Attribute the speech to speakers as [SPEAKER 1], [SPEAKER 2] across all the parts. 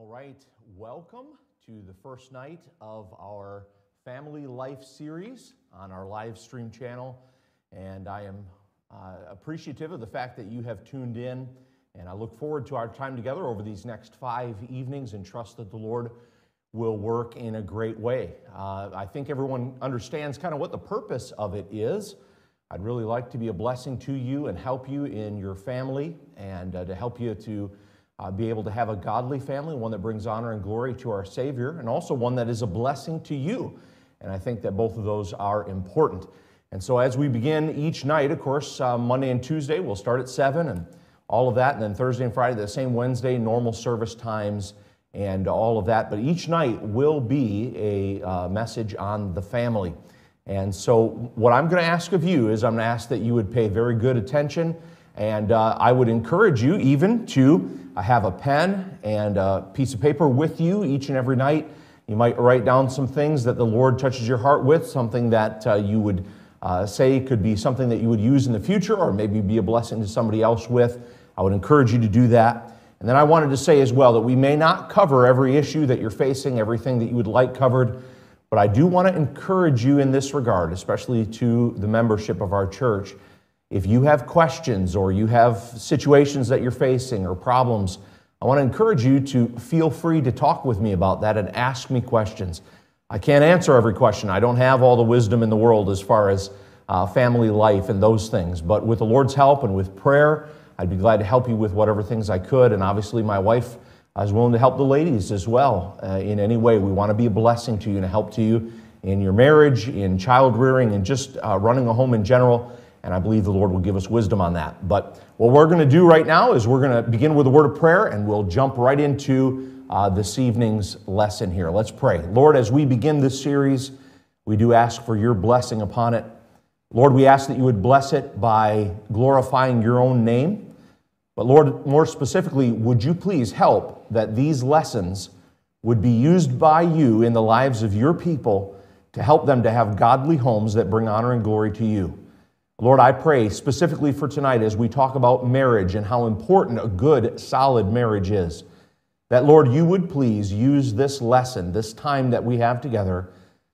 [SPEAKER 1] All right, welcome to the first night of our Family Life series on our live stream channel, and I am appreciative of the fact that you have tuned in, and I look forward to our time together over these next 5 evenings and trust that the Lord will work in a great way. I think everyone understands kind of what the purpose of it is. I'd really like to be a blessing to you and help you in your family and to help you to be able to have a godly family, one that brings honor and glory to our Savior, and also one that is a blessing to you. And I think that both of those are important. And so as we begin each night, of course, Monday and Tuesday, we'll start at 7 and all of that, and then Thursday and Friday, the same Wednesday, normal service times and all of that. But each night will be a message on the family. And so what I'm going to ask of you is I'm going to ask that you would pay very good attention, and I would encourage you even to have a pen and a piece of paper with you each and every night. You might write down some things that the Lord touches your heart with, something that you would say could be something that you would use in the future or maybe be a blessing to somebody else with. I would encourage you to do that. And then I wanted to say as well that we may not cover every issue that you're facing, everything that you would like covered, but I do want to encourage you in this regard, especially to the membership of our church. If you have questions or you have situations that you're facing or problems, I want to encourage you to feel free to talk with me about that and ask me questions. I can't answer every question. I don't have all the wisdom in the world as far as family life and those things. But with the Lord's help and with prayer, I'd be glad to help you with whatever things I could. And obviously my wife is willing to help the ladies as well in any way. We want to be a blessing to you and a help to you in your marriage, in child rearing, and just running a home in general. And I believe the Lord will give us wisdom on that. But what we're going to do right now is we're going to begin with a word of prayer, and we'll jump right into this evening's lesson here. Let's pray. Lord, as we begin this series, we do ask for your blessing upon it. Lord, we ask that you would bless it by glorifying your own name. But Lord, more specifically, would you please help that these lessons would be used by you in the lives of your people to help them to have godly homes that bring honor and glory to you. Lord, I pray specifically for tonight as we talk about marriage and how important a good, solid marriage is, that, Lord, you would please use this lesson, this time that we have together,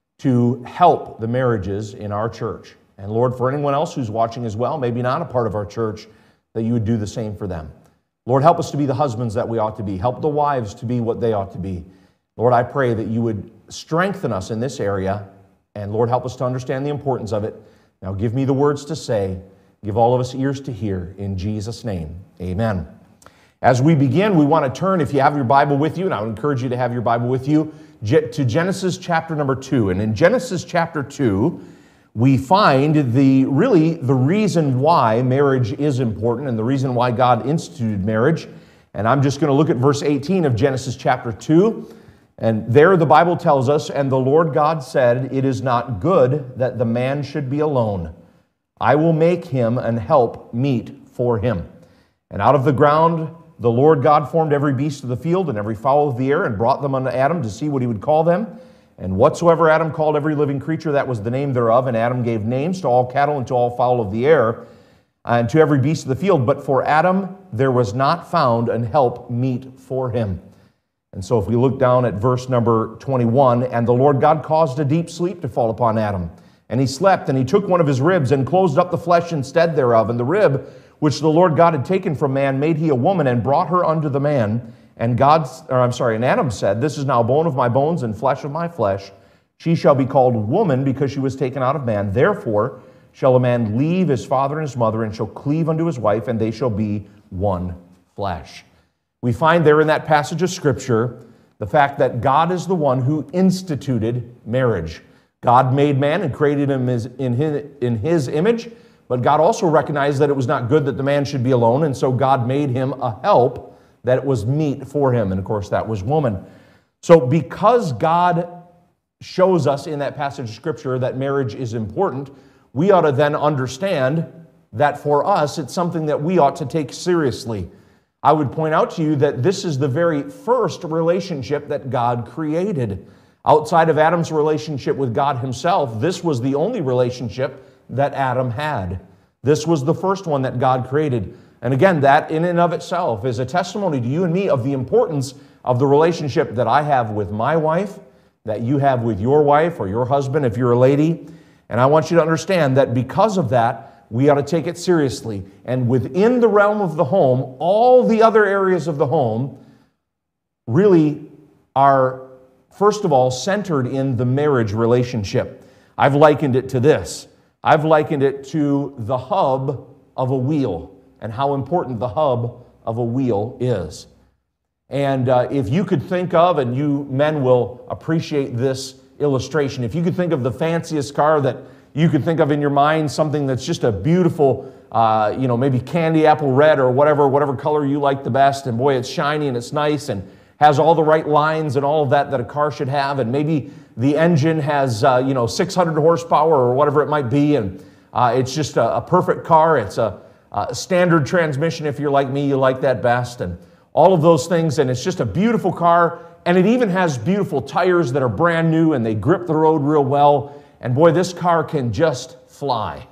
[SPEAKER 1] to help the marriages in our church. And, Lord, for anyone else who's watching as well, maybe not a part of our church, that you would do the same for them. Lord, help us to be the husbands that we ought to be. Help the wives to be what they ought to be. Lord, I pray that you would strengthen us in this area, and, Lord, help us to understand the importance of it. Now give me the words to say, give all of us ears to hear, in Jesus' name, amen. As we begin, we want to turn, if you have your Bible with you, and I would encourage you to have your Bible with you, to Genesis chapter number 2. And in Genesis chapter 2, we find the reason why marriage is important and the reason why God instituted marriage. And I'm just going to look at verse 18 of Genesis chapter 2. And there the Bible tells us, "And the Lord God said, it is not good that the man should be alone. I will make him an help meet for him. And out of the ground the Lord God formed every beast of the field and every fowl of the air and brought them unto Adam to see what he would call them. And whatsoever Adam called every living creature, that was the name thereof. And Adam gave names to all cattle and to all fowl of the air and to every beast of the field. But for Adam there was not found an help meet for him." And so if we look down at verse number 21, "And the Lord God caused a deep sleep to fall upon Adam. And he slept, and he took one of his ribs, and closed up the flesh instead thereof. And the rib which the Lord God had taken from man made he a woman, and brought her unto the man. And Adam said, This is now bone of my bones, and flesh of my flesh. She shall be called woman, because she was taken out of man. Therefore shall a man leave his father and his mother, and shall cleave unto his wife, and they shall be one flesh." We find there in that passage of Scripture the fact that God is the one who instituted marriage. God made man and created him in his image, but God also recognized that it was not good that the man should be alone, and so God made him a help that it was meet for him, and of course that was woman. So because God shows us in that passage of Scripture that marriage is important, we ought to then understand that for us it's something that we ought to take seriously. I would point out to you that this is the very first relationship that God created. Outside of Adam's relationship with God himself, this was the only relationship that Adam had. This was the first one that God created. And again, that in and of itself is a testimony to you and me of the importance of the relationship that I have with my wife, that you have with your wife or your husband if you're a lady. And I want you to understand that because of that, we ought to take it seriously. And within the realm of the home, all the other areas of the home really are, first of all, centered in the marriage relationship. I've likened it to this. I've likened it to the hub of a wheel and how important the hub of a wheel is. And if you could think of, and you men will appreciate this illustration, if you could think of the fanciest car that you could think of in your mind, something that's just a beautiful, maybe candy apple red or whatever color you like the best, and boy, it's shiny and it's nice and has all the right lines and all of that a car should have, and maybe the engine has 600 horsepower or whatever it might be, and it's just a perfect car. It's a standard transmission. If you're like me, you like that best, and all of those things, and it's just a beautiful car, and it even has beautiful tires that are brand new and they grip the road real well, and boy, this car can just fly.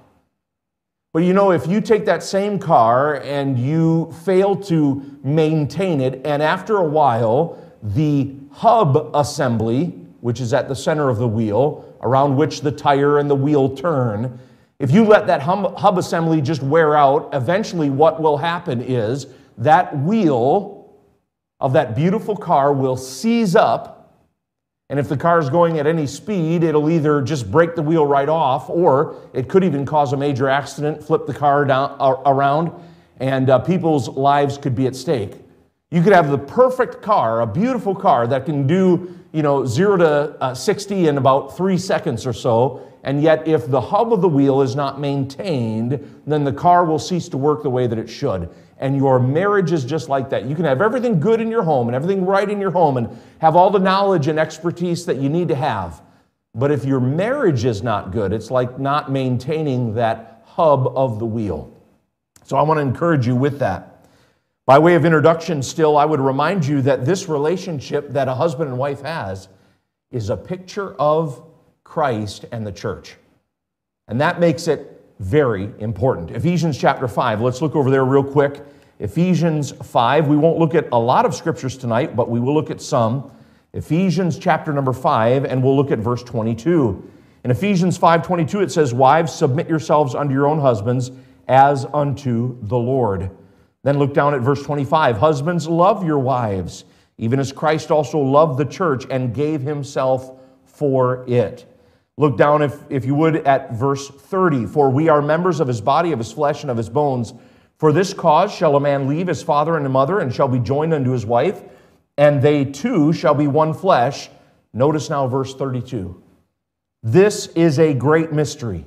[SPEAKER 1] But if you take that same car and you fail to maintain it, and after a while, the hub assembly, which is at the center of the wheel, around which the tire and the wheel turn, if you let that hub assembly just wear out, eventually what will happen is that wheel of that beautiful car will seize up, and if the car is going at any speed, it'll either just break the wheel right off, or it could even cause a major accident, flip the car around, and people's lives could be at stake. You could have the perfect car, a beautiful car that can do 0 to 60 in about 3 seconds or so, and yet if the hub of the wheel is not maintained, then the car will cease to work the way that it should. And your marriage is just like that. You can have everything good in your home and everything right in your home and have all the knowledge and expertise that you need to have. But if your marriage is not good, it's like not maintaining that hub of the wheel. So I want to encourage you with that. By way of introduction still, I would remind you that this relationship that a husband and wife has is a picture of Christ and the church. And that makes it very important. Ephesians chapter 5, let's look over there real quick. Ephesians 5, we won't look at a lot of scriptures tonight, but we will look at some. Ephesians chapter number 5, and we'll look at verse 22. In Ephesians 5:22, it says, "Wives, submit yourselves unto your own husbands as unto the Lord." Then look down at verse 25. "Husbands, love your wives, even as Christ also loved the church and gave himself for it." Look down, if you would, at verse 30. "For we are members of his body, of his flesh, and of his bones. For this cause shall a man leave his father and mother, and shall be joined unto his wife, and they two shall be one flesh." Notice now verse 32. "This is a great mystery,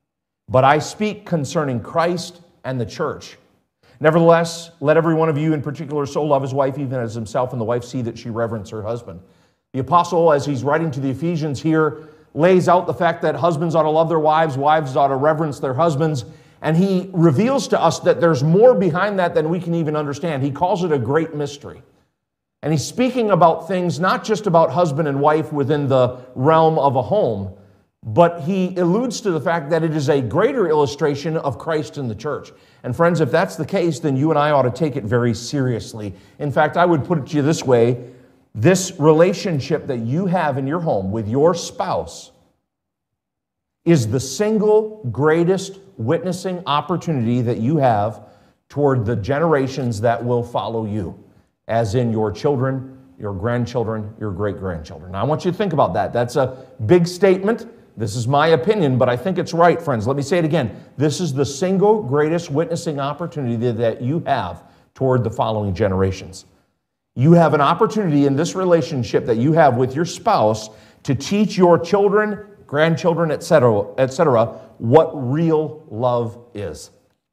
[SPEAKER 1] but I speak concerning Christ and the church. Nevertheless, let every one of you in particular so love his wife, even as himself, and the wife see that she reverence her husband." The apostle, as he's writing to the Ephesians here, lays out the fact that husbands ought to love their wives, wives ought to reverence their husbands, and he reveals to us that there's more behind that than we can even understand. He calls it a great mystery. And he's speaking about things not just about husband and wife within the realm of a home, but he alludes to the fact that it is a greater illustration of Christ and the church. And friends, if that's the case, then you and I ought to take it very seriously. In fact, I would put it to you this way: this relationship that you have in your home with your spouse is the single greatest witnessing opportunity that you have toward the generations that will follow you, as in your children, your grandchildren, your great-grandchildren. Now, I want you to think about that. That's a big statement. This is my opinion, but I think it's right, friends. Let me say it again. This is the single greatest witnessing opportunity that you have toward the following generations. You have an opportunity in this relationship that you have with your spouse to teach your children, grandchildren, etc., what real love is.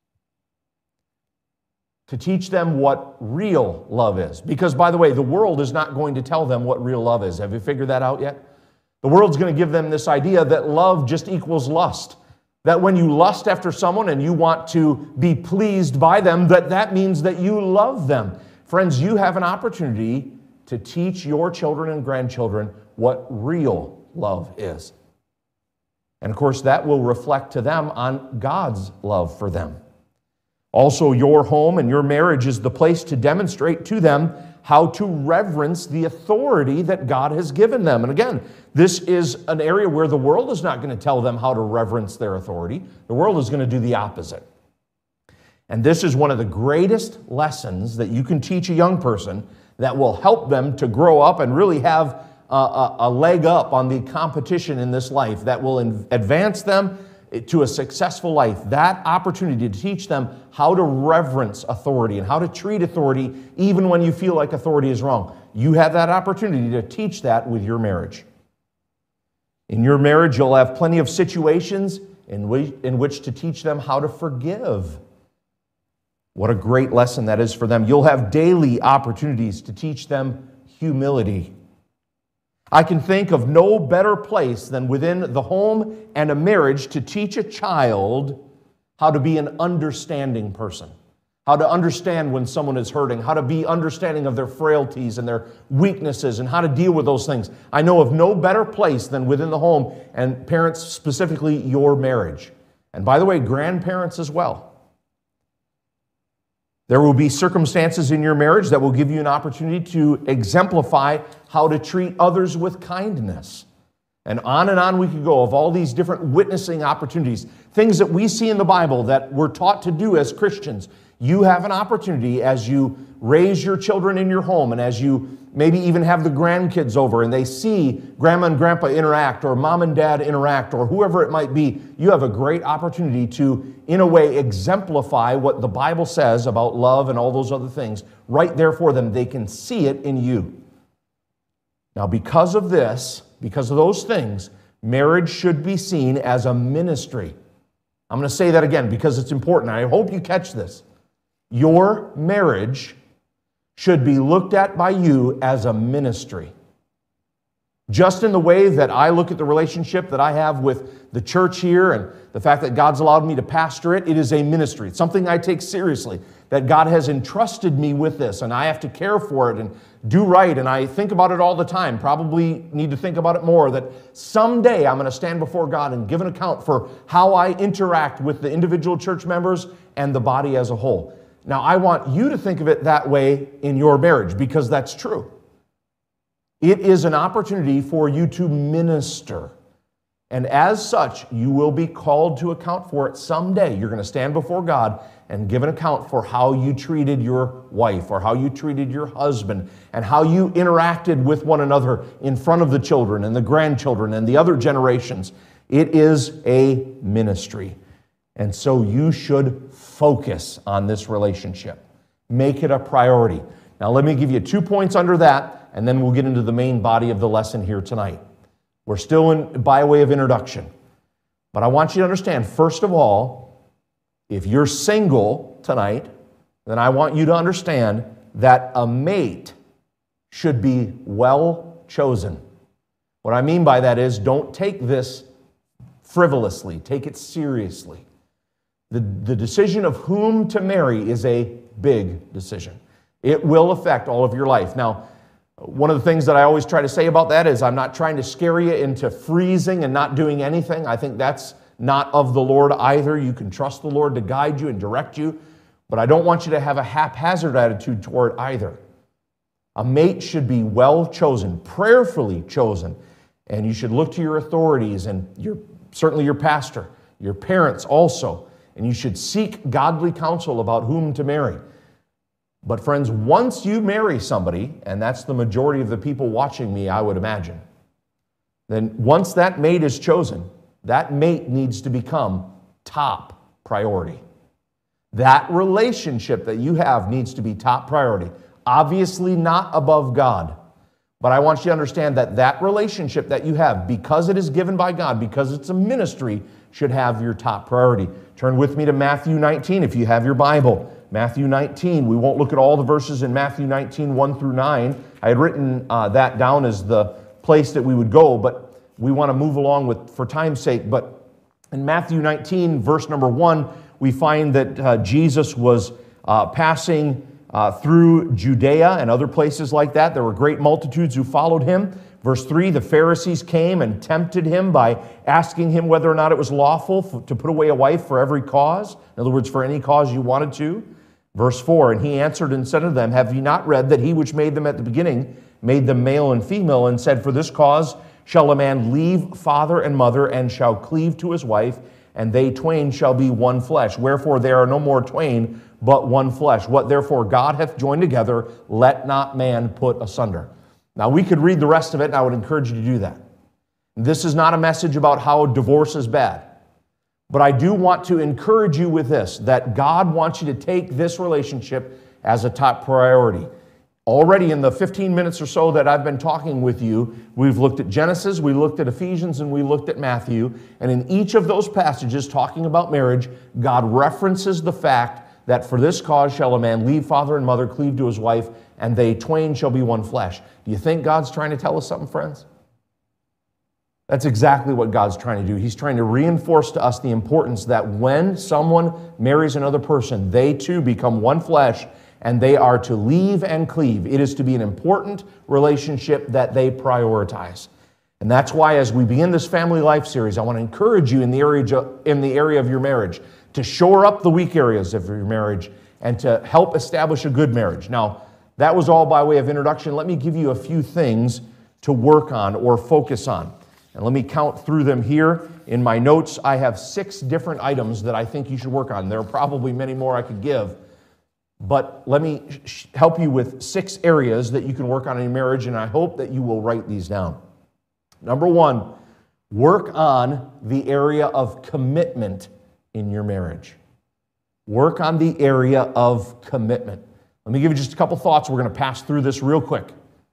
[SPEAKER 1] To teach them what real love is. Because, by the way, the world is not going to tell them what real love is. Have you figured that out yet? The world's going to give them this idea that love just equals lust. That when you lust after someone and you want to be pleased by them, that means that you love them. Friends, you have an opportunity to teach your children and grandchildren what real love is. And of course, that will reflect to them on God's love for them. Also, your home and your marriage is the place to demonstrate to them how to reverence the authority that God has given them. And again, this is an area where the world is not going to tell them how to reverence their authority. The world is going to do the opposite. And this is one of the greatest lessons that you can teach a young person that will help them to grow up and really have a leg up on the competition in this life, that will advance them to a successful life. That opportunity to teach them how to reverence authority and how to treat authority even when you feel like authority is wrong. You have that opportunity to teach that with your marriage. In your marriage, you'll have plenty of situations in which to teach them how to forgive. What a great lesson that is for them. You'll have daily opportunities to teach them humility. I can think of no better place than within the home and a marriage to teach a child how to be an understanding person, how to understand when someone is hurting, how to be understanding of their frailties and their weaknesses, and how to deal with those things. I know of no better place than within the home, and parents, specifically your marriage. And by the way, grandparents as well. There will be circumstances in your marriage that will give you an opportunity to exemplify how to treat others with kindness. And on we could go of all these different witnessing opportunities, things that we see in the Bible that we're taught to do as Christians. You have an opportunity as you raise your children in your home and as you maybe even have the grandkids over and they see grandma and grandpa interact or mom and dad interact or whoever it might be. You have a great opportunity to, in a way, exemplify what the Bible says about love and all those other things right there for them. They can see it in you. Now, because of this, because of those things, marriage should be seen as a ministry. I'm going to say that again because it's important. I hope you catch this. Your marriage should be looked at by you as a ministry. Just in the way that I look at the relationship that I have with the church here and the fact that God's allowed me to pastor it, it is a ministry. It's something I take seriously, that God has entrusted me with this, and I have to care for it and do right, and I think about it all the time. Probably need to think about it more, that someday I'm going to stand before God and give an account for how I interact with the individual church members and the body as a whole. Now, I want you to think of it that way in your marriage, because that's true. It is an opportunity for you to minister. And as such, you will be called to account for it someday. You're going to stand before God and give an account for how you treated your wife or how you treated your husband and how you interacted with one another in front of the children and the grandchildren and the other generations. It is a ministry. And so you should focus on this relationship. Make it a priority. Now let me give you 2 points under that, and then we'll get into the main body of the lesson here tonight. We're still by way of introduction. But I want you to understand, first of all, if you're single tonight, then I want you to understand that a mate should be well chosen. What I mean by that is, don't take this frivolously. Take it seriously. The decision of whom to marry is a big decision. It will affect all of your life. Now, one of the things that I always try to say about that is I'm not trying to scare you into freezing and not doing anything. I think that's not of the Lord either. You can trust the Lord to guide you and direct you, but I don't want you to have a haphazard attitude toward either. A mate should be well chosen, prayerfully chosen, and you should look to your authorities and certainly your pastor, your parents also, and you should seek godly counsel about whom to marry. But friends, once you marry somebody, and that's the majority of the people watching me, I would imagine, then once that mate is chosen, that mate needs to become top priority. That relationship that you have needs to be top priority. Obviously not above God, but I want you to understand that that relationship that you have, because it is given by God, because it's a ministry, should have your top priority. Turn with me to Matthew 19 if you have your Bible. Matthew 19. We won't look at all the verses in Matthew 19, 1 through 9. I had written that down as the place that we would go, but we want to move along for time's sake. But in Matthew 19, verse number 1, we find that Jesus was passing through Judea and other places like that. There were great multitudes who followed him. Verse 3, the Pharisees came and tempted him by asking him whether or not it was lawful to put away a wife for every cause. In other words, for any cause you wanted to. Verse 4, and he answered and said to them, have ye not read that he which made them at the beginning made them male and female, and said, for this cause shall a man leave father and mother, and shall cleave to his wife, and they twain shall be one flesh. Wherefore there are no more twain, but one flesh. What therefore God hath joined together, let not man put asunder. Now we could read the rest of it, and I would encourage you to do that. This is not a message about how divorce is bad. But I do want to encourage you with this, that God wants you to take this relationship as a top priority. Already in the 15 minutes or so that I've been talking with you, we've looked at Genesis, we looked at Ephesians, and we looked at Matthew. And in each of those passages talking about marriage, God references the fact that for this cause shall a man leave father and mother, cleave to his wife, and they twain shall be one flesh. Do you think God's trying to tell us something, friends? That's exactly what God's trying to do. He's trying to reinforce to us the importance that when someone marries another person, they too become one flesh, and they are to leave and cleave. It is to be an important relationship that they prioritize. And that's why as we begin this family life series, I want to encourage you in the area of your marriage to shore up the weak areas of your marriage and to help establish a good marriage. Now, that was all by way of introduction. Let me give you a few things to work on or focus on. And let me count through them here. In my notes, I have 6 different items that I think you should work on. There are probably many more I could give. But let me help you with 6 areas that you can work on in your marriage, and I hope that you will write these down. Number 1, work on the area of commitment in your marriage. Work on the area of commitment. Let me give you just a couple thoughts. We're going to pass through this real quick.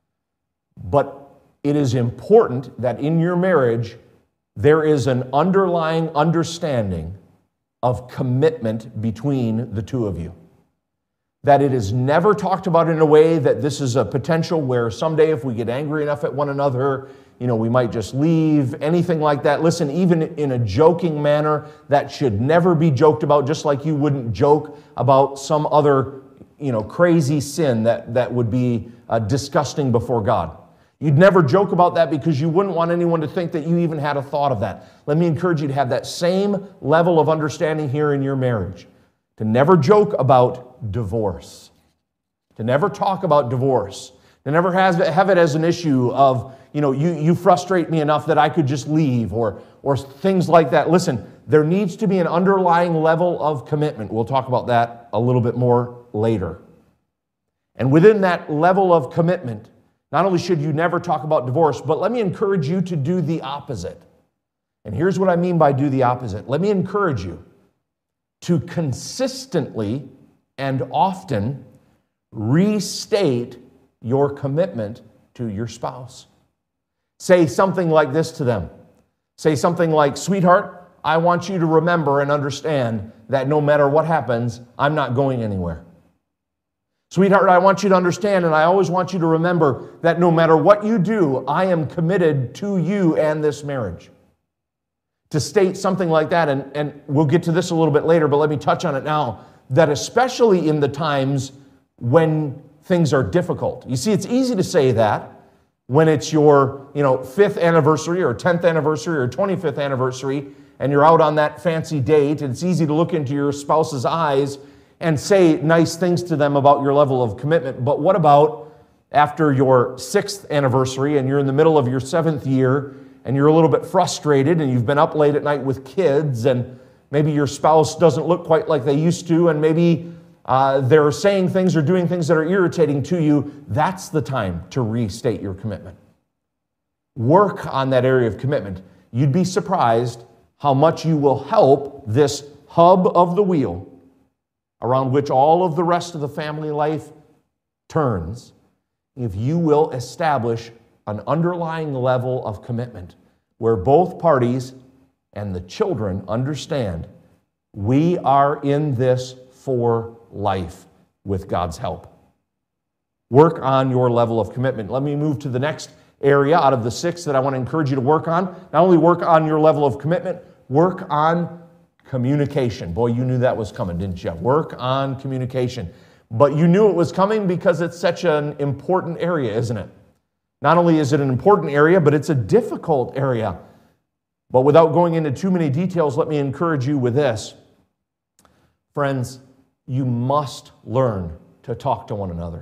[SPEAKER 1] But it is important that in your marriage, there is an underlying understanding of commitment between the two of you. That it is never talked about in a way that this is a potential where someday if we get angry enough at one another, we might just leave, anything like that. Listen, even in a joking manner, that should never be joked about, just like you wouldn't joke about some other, crazy sin that would be disgusting before God. You'd never joke about that because you wouldn't want anyone to think that you even had a thought of that. Let me encourage you to have that same level of understanding here in your marriage. To never joke about divorce. To never talk about divorce. To never have it as an issue of, you frustrate me enough that I could just leave or things like that. Listen, there needs to be an underlying level of commitment. We'll talk about that a little bit more later. And within that level of commitment, not only should you never talk about divorce, but let me encourage you to do the opposite. And here's what I mean by do the opposite. Let me encourage you to consistently and often restate your commitment to your spouse. Say something like this to them. Say something like, sweetheart, I want you to remember and understand that no matter what happens, I'm not going anywhere. Sweetheart, I want you to understand, and I always want you to remember that no matter what you do, I am committed to you and this marriage. To state something like that, and we'll get to this a little bit later, but let me touch on it now, that especially in the times when things are difficult. You see, it's easy to say that when it's your 5th anniversary or 10th anniversary or 25th anniversary, and you're out on that fancy date, and it's easy to look into your spouse's eyes and say nice things to them about your level of commitment. But what about after your 6th anniversary and you're in the middle of your 7th year and you're a little bit frustrated and you've been up late at night with kids and maybe your spouse doesn't look quite like they used to and maybe they're saying things or doing things that are irritating to you? That's the time to restate your commitment. Work on that area of commitment. You'd be surprised how much you will help this hub of the wheel around which all of the rest of the family life turns, if you will establish an underlying level of commitment where both parties and the children understand we are in this for life with God's help. Work on your level of commitment. Let me move to the next area out of the 6 that I want to encourage you to work on. Not only work on your level of commitment, work on communication. Boy, you knew that was coming, didn't you? Work on communication. But you knew it was coming because it's such an important area, isn't it? Not only is it an important area, but it's a difficult area. But without going into too many details, let me encourage you with this. Friends, you must learn to talk to one another.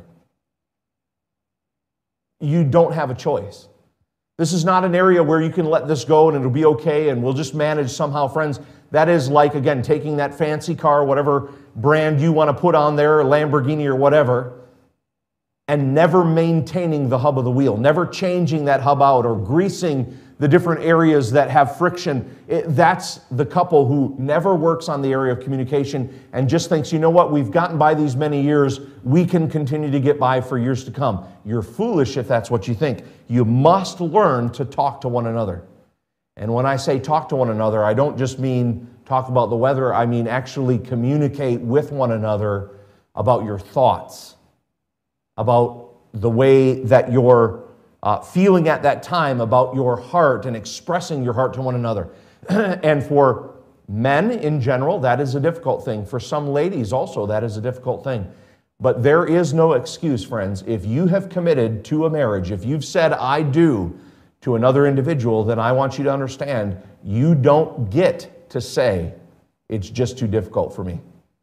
[SPEAKER 1] You don't have a choice. This is not an area where you can let this go and it'll be okay and we'll just manage somehow. Friends, that is like, again, taking that fancy car, whatever brand you want to put on there, Lamborghini or whatever, and never maintaining the hub of the wheel, never changing that hub out or greasing the different areas that have friction. That's the couple who never works on the area of communication and just thinks, you know what, we've gotten by these many years, we can continue to get by for years to come. You're foolish if that's what you think. You must learn to talk to one another. And when I say talk to one another, I don't just mean talk about the weather, I mean actually communicate with one another about your thoughts, about the way that you're feeling at that time, about your heart and expressing your heart to one another. And for men in general, that is a difficult thing. For some ladies also, that is a difficult thing. But there is no excuse, friends. If you have committed to a marriage, if you've said, I do, to another individual, then I want you to understand, you don't get to say, it's just too difficult for me.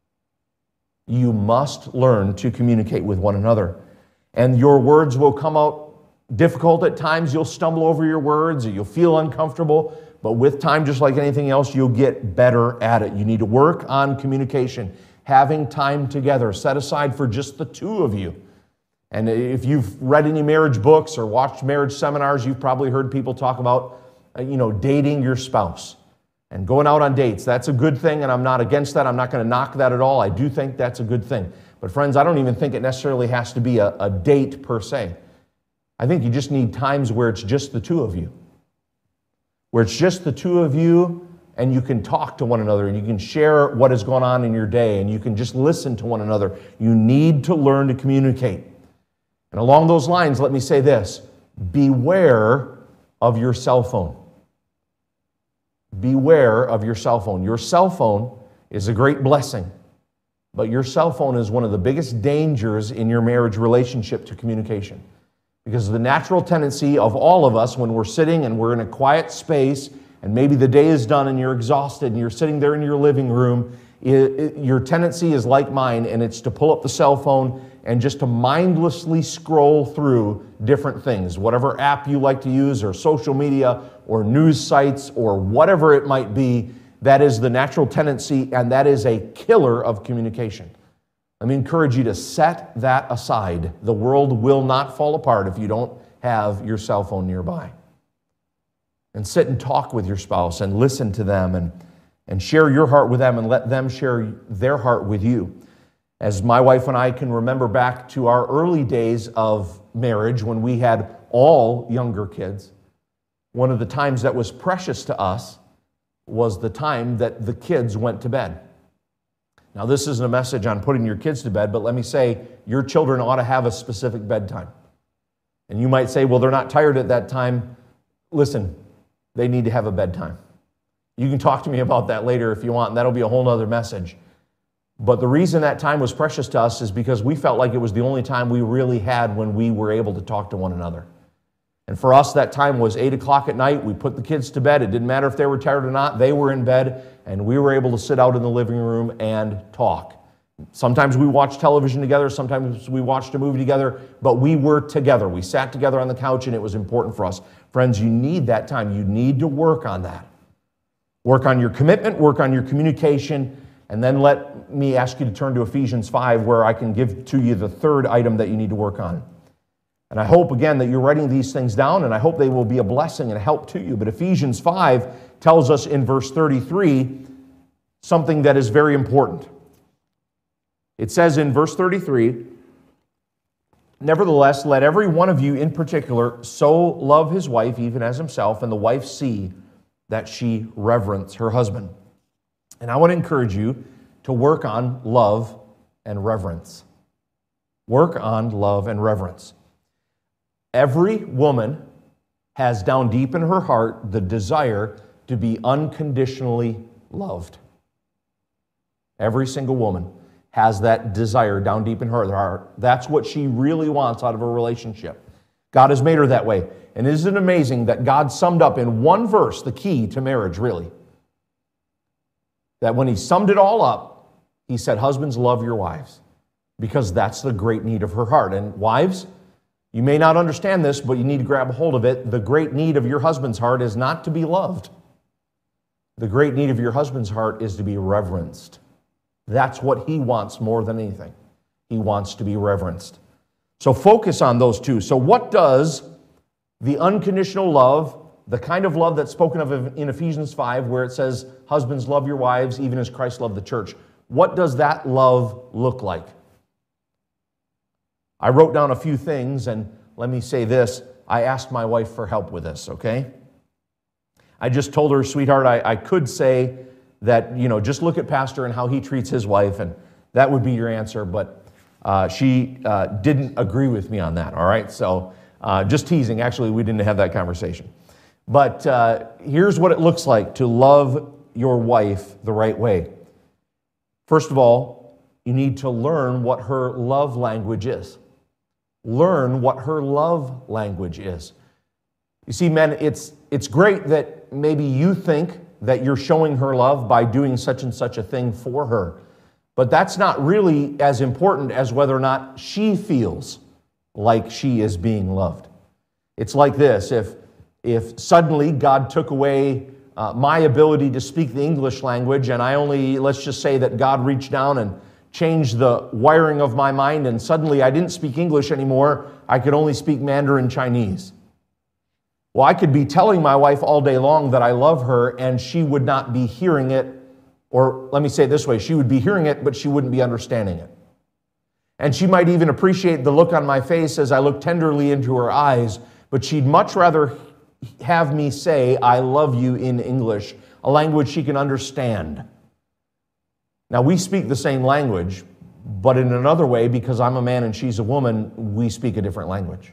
[SPEAKER 1] You must learn to communicate with one another. And your words will come out difficult at times. You'll stumble over your words, or you'll feel uncomfortable, but with time, just like anything else, you'll get better at it. You need to work on communication, having time together, set aside for just the two of you. And if you've read any marriage books or watched marriage seminars, you've probably heard people talk about, dating your spouse and going out on dates. That's a good thing, and I'm not against that. I'm not going to knock that at all. I do think that's a good thing. But friends, I don't even think it necessarily has to be a date per se. I think you just need times where it's just the two of you. Where it's just the two of you and you can talk to one another and you can share what is going on in your day and you can just listen to one another. You need to learn to communicate. And along those lines, let me say this. Beware of your cell phone. Beware of your cell phone. Your cell phone is a great blessing, but your cell phone is one of the biggest dangers in your marriage relationship to communication. Because the natural tendency of all of us when we're sitting and we're in a quiet space and maybe the day is done and you're exhausted and you're sitting there in your living room, your tendency is like mine, and it's to pull up the cell phone and just to mindlessly scroll through different things, whatever app you like to use or social media or news sites or whatever it might be. That is the natural tendency, and that is a killer of communication. Let me encourage you to set that aside. The world will not fall apart if you don't have your cell phone nearby. And sit and talk with your spouse and listen to them and share your heart with them and let them share their heart with you. As my wife and I can remember back to our early days of marriage when we had all younger kids, one of the times that was precious to us was the time that the kids went to bed. Now, this isn't a message on putting your kids to bed, but let me say, your children ought to have a specific bedtime. And you might say, well, they're not tired at that time. Listen, they need to have a bedtime. You can talk to me about that later if you want, and that'll be a whole other message. But the reason that time was precious to us is because we felt like it was the only time we really had when we were able to talk to one another. And for us, that time was 8 o'clock at night. We put the kids to bed. It didn't matter if they were tired or not. They were in bed, and we were able to sit out in the living room and talk. Sometimes we watched television together. Sometimes we watched a movie together, but we were together. We sat together on the couch, and it was important for us. Friends, you need that time. You need to work on that. Work on your commitment, work on your communication, and then let me ask you to turn to Ephesians 5, where I can give to you the third item that you need to work on. And I hope, again, that you're writing these things down, and I hope they will be a blessing and a help to you. But Ephesians 5 tells us in verse 33 something that is very important. It says in verse 33, "Nevertheless, let every one of you in particular so love his wife, even as himself, and the wife see that she reverence her husband." And I want to encourage you to work on love and reverence. Work on love and reverence. Every woman has down deep in her heart the desire to be unconditionally loved. Every single woman has that desire down deep in her heart. That's what she really wants out of a relationship. God has made her that way. And isn't it amazing that God summed up in one verse the key to marriage, really? That when he summed it all up, He said, husbands, love your wives, because that's the great need of her heart. And wives, you may not understand this, but you need to grab a hold of it. The great need of your husband's heart is not to be loved. The great need of your husband's heart is to be reverenced. That's what he wants more than anything. He wants to be reverenced. So focus on those two. So what does the unconditional love, the kind of love that's spoken of in Ephesians 5, where it says, husbands, love your wives, even as Christ loved the church, what does that love look like? I wrote down a few things, and let me say this. I asked my wife for help with this, okay? I just told her, sweetheart, I could say that, just look at Pastor and how he treats his wife, and that would be your answer, but she didn't agree with me on that, all right? So just teasing. Actually, we didn't have that conversation. But here's what it looks like to love your wife the right way. First of all, you need to learn what her love language is. Learn what her love language is. You see, men, it's great that maybe you think that you're showing her love by doing such and such a thing for her. But that's not really as important as whether or not she feels like she is being loved. It's like this. If suddenly God took away my ability to speak the English language, and let's just say that God reached down and changed the wiring of my mind, and suddenly I didn't speak English anymore, I could only speak Mandarin Chinese. Well, I could be telling my wife all day long that I love her, and she would not be hearing it, or let me say it this way, she would be hearing it, but she wouldn't be understanding it. And she might even appreciate the look on my face as I look tenderly into her eyes, but she'd much rather have me say, I love you in English, a language she can understand. Now, we speak the same language, but in another way, because I'm a man and she's a woman, we speak a different language.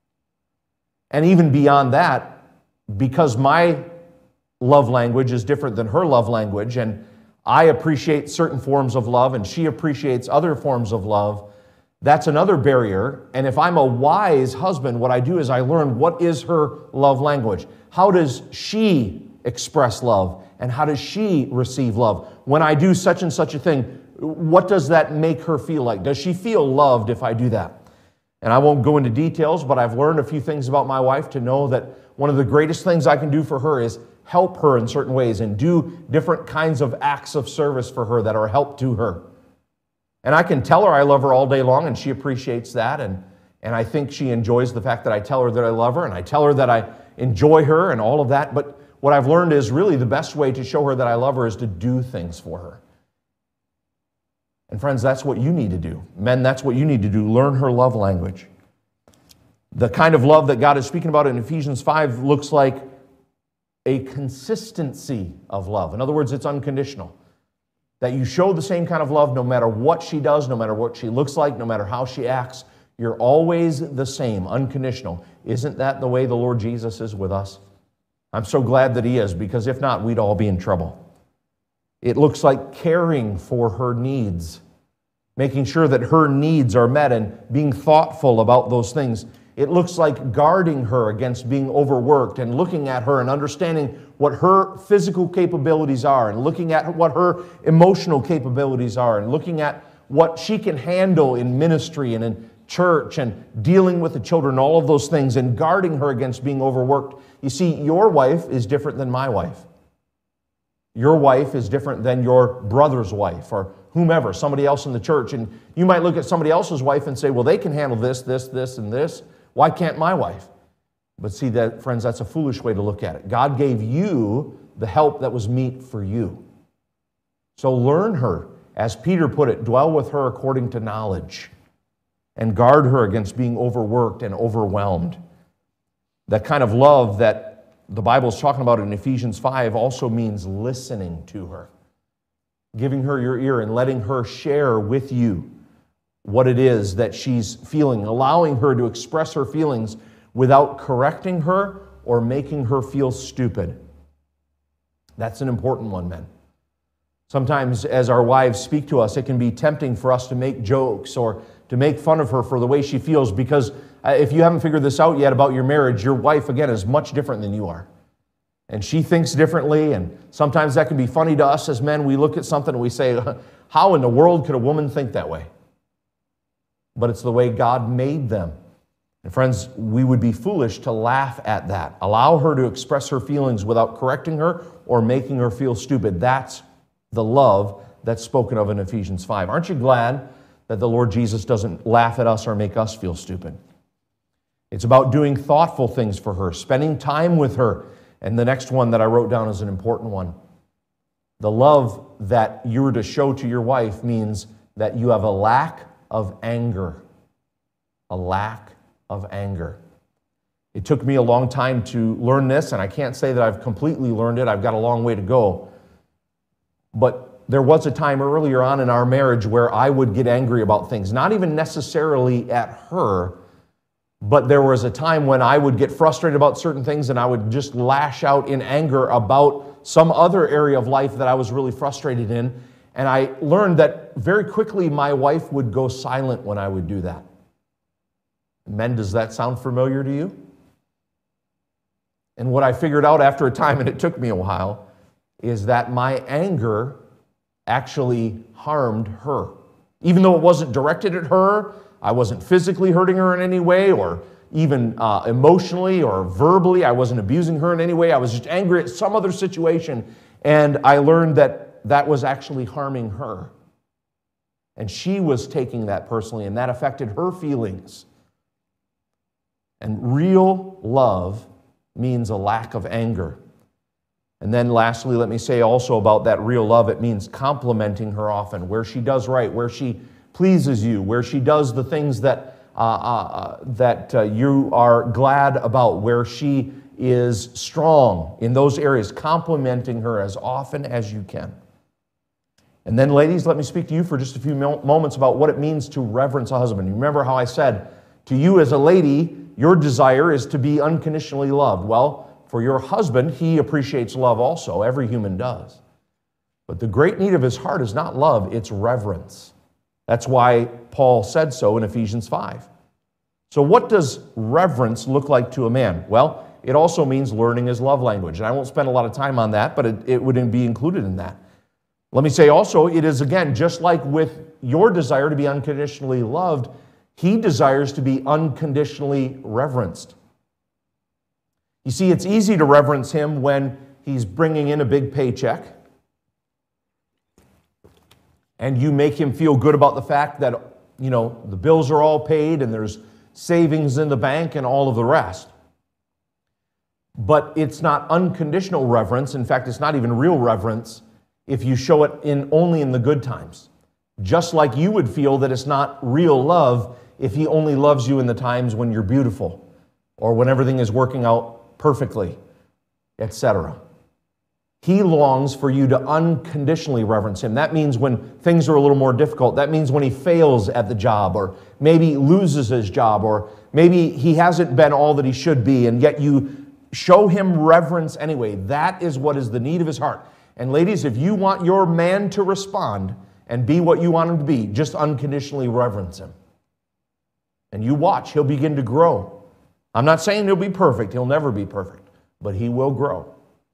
[SPEAKER 1] And even beyond that, because my love language is different than her love language, and I appreciate certain forms of love and she appreciates other forms of love, that's another barrier. And if I'm a wise husband, what I do is I learn what is her love language. How does she express love? And how does she receive love? When I do such and such a thing, what does that make her feel like? Does she feel loved if I do that? And I won't go into details, but I've learned a few things about my wife to know that one of the greatest things I can do for her is help her in certain ways and do different kinds of acts of service for her that are help to her. And I can tell her I love her all day long, and she appreciates that. And I think she enjoys the fact that I tell her that I love her, and I tell her that I enjoy her and all of that. But what I've learned is really the best way to show her that I love her is to do things for her. And friends, that's what you need to do. Men, that's what you need to do. Learn her love language. The kind of love that God is speaking about in Ephesians 5 looks like a consistency of love. In other words, it's unconditional. That you show the same kind of love no matter what she does, no matter what she looks like, no matter how she acts. You're always the same, unconditional. Isn't that the way the Lord Jesus is with us? I'm so glad that He is, because if not, we'd all be in trouble. It looks like caring for her needs, making sure that her needs are met and being thoughtful about those things. It looks like guarding her against being overworked and looking at her and understanding what her physical capabilities are and looking at what her emotional capabilities are and looking at what she can handle in ministry and in church and dealing with the children, all of those things, and guarding her against being overworked. You see, your wife is different than my wife. Your wife is different than your brother's wife or whomever, somebody else in the church. And you might look at somebody else's wife and say, well, they can handle this, this, this, and this. Why can't my wife? But see, that, friends, that's a foolish way to look at it. God gave you the help that was meet for you. So learn her. As Peter put it, dwell with her according to knowledge and guard her against being overworked and overwhelmed. That kind of love that the Bible is talking about in Ephesians 5 also means listening to her, giving her your ear and letting her share with you what it is that she's feeling, allowing her to express her feelings without correcting her or making her feel stupid. That's an important one, men. Sometimes as our wives speak to us, it can be tempting for us to make jokes or to make fun of her for the way she feels, because if you haven't figured this out yet about your marriage, your wife, again, is much different than you are. And she thinks differently, and sometimes that can be funny to us as men. We look at something and we say, How in the world could a woman think that way? But it's the way God made them. And friends, we would be foolish to laugh at that. Allow her to express her feelings without correcting her or making her feel stupid. That's the love that's spoken of in Ephesians 5. Aren't you glad that the Lord Jesus doesn't laugh at us or make us feel stupid? It's about doing thoughtful things for her, spending time with her. And the next one that I wrote down is an important one. The love that you're to show to your wife means that you have a lack of anger. A lack of anger. It took me a long time to learn this, and I can't say that I've completely learned it. I've got a long way to go. But there was a time earlier on in our marriage where I would get angry about things, not even necessarily at her, but there was a time when I would get frustrated about certain things and I would just lash out in anger about some other area of life that I was really frustrated in. And I learned that very quickly my wife would go silent when I would do that. Men, does that sound familiar to you? And what I figured out after a time, and it took me a while, is that my anger actually harmed her. Even though it wasn't directed at her, I wasn't physically hurting her in any way, or even emotionally or verbally. I wasn't abusing her in any way. I was just angry at some other situation. And I learned that that was actually harming her. And she was taking that personally, and that affected her feelings. And real love means a lack of anger. And then lastly, let me say also about that real love, it means complimenting her often, where she does right, where she pleases you, where she does the things that you are glad about, where she is strong in those areas, complimenting her as often as you can. And then ladies, let me speak to you for just a few moments about what it means to reverence a husband. You remember how I said, to you as a lady, your desire is to be unconditionally loved. Well, for your husband, he appreciates love also. Every human does. But the great need of his heart is not love, it's reverence. That's why Paul said so in Ephesians 5. So what does reverence look like to a man? Well, it also means learning his love language. And I won't spend a lot of time on that, but it would be included in that. Let me say also, it is again, just like with your desire to be unconditionally loved, he desires to be unconditionally reverenced. You see, it's easy to reverence him when he's bringing in a big paycheck and you make him feel good about the fact that, you know, the bills are all paid and there's savings in the bank and all of the rest. But it's not unconditional reverence. In fact, it's not even real reverence if you show it only in the good times. Just like you would feel that it's not real love if he only loves you in the times when you're beautiful or when everything is working out perfectly, etc. He longs for you to unconditionally reverence him. That means when things are a little more difficult. That means when he fails at the job, or maybe loses his job, or maybe he hasn't been all that he should be, and yet you show him reverence anyway. That is what is the need of his heart. And ladies, if you want your man to respond and be what you want him to be, just unconditionally reverence him. And you watch, he'll begin to grow. I'm not saying he'll be perfect. He'll never be perfect, but he will grow.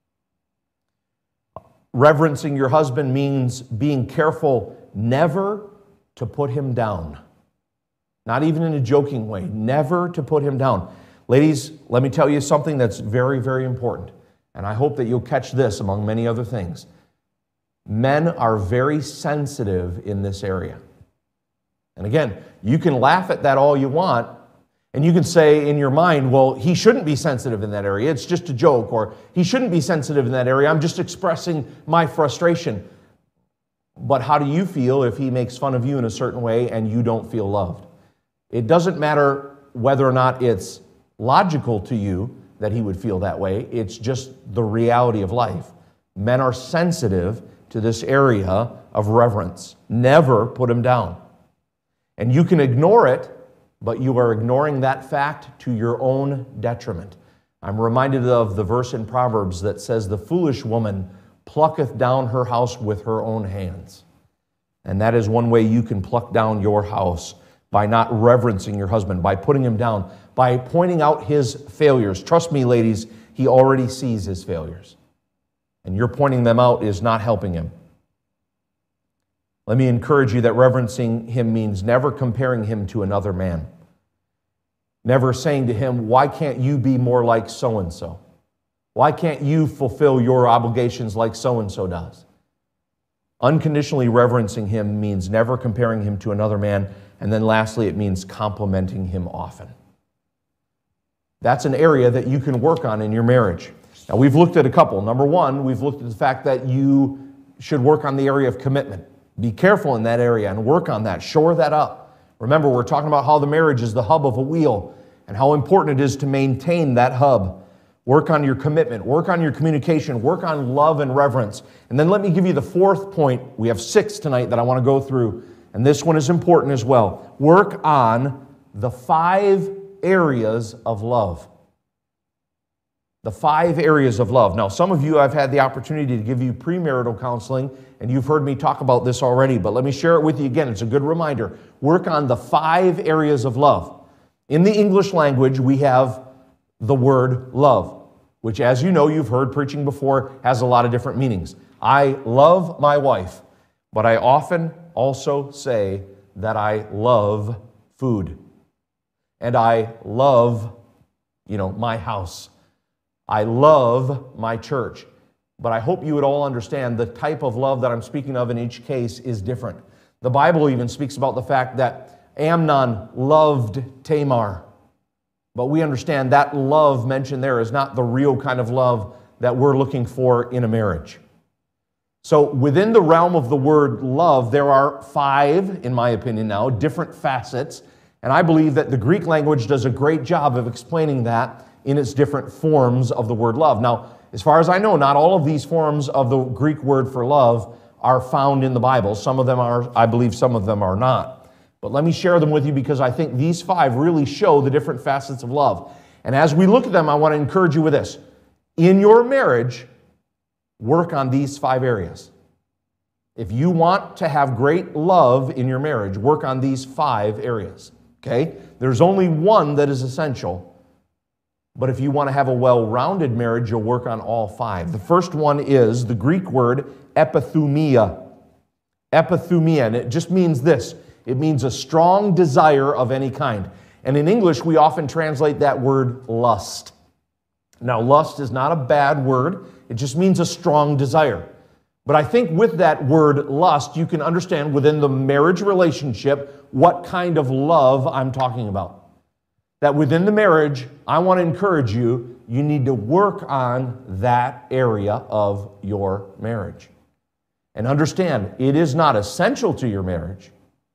[SPEAKER 1] Reverencing your husband means being careful never to put him down. Not even in a joking way, never to put him down. Ladies, let me tell you something that's very, very important. And I hope that you'll catch this among many other things. Men are very sensitive in this area. And again, you can laugh at that all you want, and you can say in your mind, well, he shouldn't be sensitive in that area. It's just a joke. Or he shouldn't be sensitive in that area. I'm just expressing my frustration. But how do you feel if he makes fun of you in a certain way and you don't feel loved? It doesn't matter whether or not it's logical to you that he would feel that way. It's just the reality of life. Men are sensitive to this area of reverence. Never put him down. And you can ignore it, but you are ignoring that fact to your own detriment. I'm reminded of the verse in Proverbs that says, "The foolish woman plucketh down her house with her own hands." And that is one way you can pluck down your house, by not reverencing your husband, by putting him down, by pointing out his failures. Trust me, ladies, he already sees his failures. And your pointing them out is not helping him. Let me encourage you that reverencing him means never comparing him to another man. Never saying to him, why can't you be more like so-and-so? Why can't you fulfill your obligations like so-and-so does? Unconditionally reverencing him means never comparing him to another man. And then lastly, it means complimenting him often. That's an area that you can work on in your marriage. Now, we've looked at a couple. Number one, we've looked at the fact that you should work on the area of commitment. Be careful in that area and work on that. Shore that up. Remember, we're talking about how the marriage is the hub of a wheel and how important it is to maintain that hub. Work on your commitment. Work on your communication. Work on love and reverence. And then let me give you the fourth point. We have 6 tonight that I want to go through, and this one is important as well. Work on the 5 areas of love. The 5 areas of love. Now, some of you, I've had the opportunity to give you premarital counseling, and you've heard me talk about this already, but let me share it with you again. It's a good reminder. Work on the 5 areas of love. In the English language, we have the word love, which, as you know, you've heard preaching before, has a lot of different meanings. I love my wife, but I often also say that I love food. And I love, my house. I love my church. But I hope you would all understand the type of love that I'm speaking of in each case is different. The Bible even speaks about the fact that Amnon loved Tamar. But we understand that love mentioned there is not the real kind of love that we're looking for in a marriage. So within the realm of the word love, there are 5, in my opinion now, different facets. And I believe that the Greek language does a great job of explaining that in its different forms of the word love. Now, as far as I know, not all of these forms of the Greek word for love are found in the Bible. Some of them are, I believe some of them are not. But let me share them with you because I think these 5 really show the different facets of love. And as we look at them, I want to encourage you with this. In your marriage, work on these 5 areas. If you want to have great love in your marriage, work on these 5 areas. Okay? There's only one that is essential. But if you want to have a well-rounded marriage, you'll work on all 5. The first one is the Greek word epithumia. Epithumia, and it just means this. It means a strong desire of any kind. And in English, we often translate that word lust. Now, lust is not a bad word. It just means a strong desire. But I think with that word lust, you can understand within the marriage relationship what kind of love I'm talking about. That within the marriage, I want to encourage you, you need to work on that area of your marriage. And understand, it is not essential to your marriage,